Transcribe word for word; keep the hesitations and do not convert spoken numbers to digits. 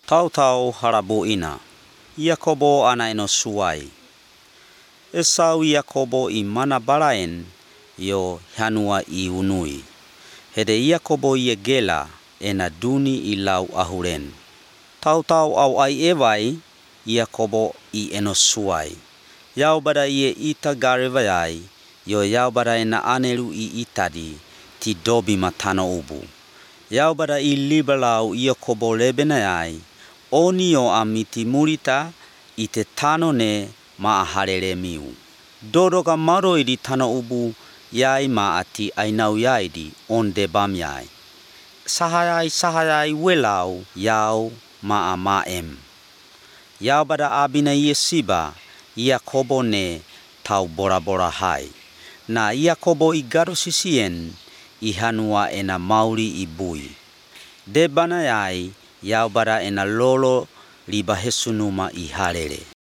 Tautau harabuina. Yakobo ana eno suai. Esau Yakobo I mana balaen yo hanua I unui. Hede Yakobo ye gela ena duni I lau ahuren. Tautau au ai ewai Yakobo I eno suai. Yau bada ye ita garevai yo yau bada ena anelu I itadi ti dobi matano ubu. Yau bada I libalau Yakobo lebenai oni o amiti murita I te tano ne maa harere miu. Dodoga maro idi tano ubu yai maa ati ainau yaidi on de bam yai. Sahayai sahayai welau yau maa maem. Yau bada abina ye siba Yakobo ne tau bora bora hai. Na Yakobo I garo sisien I hanua ena mauri I bui. De bana yai yau bada ena lolo liba hesunuma I harere.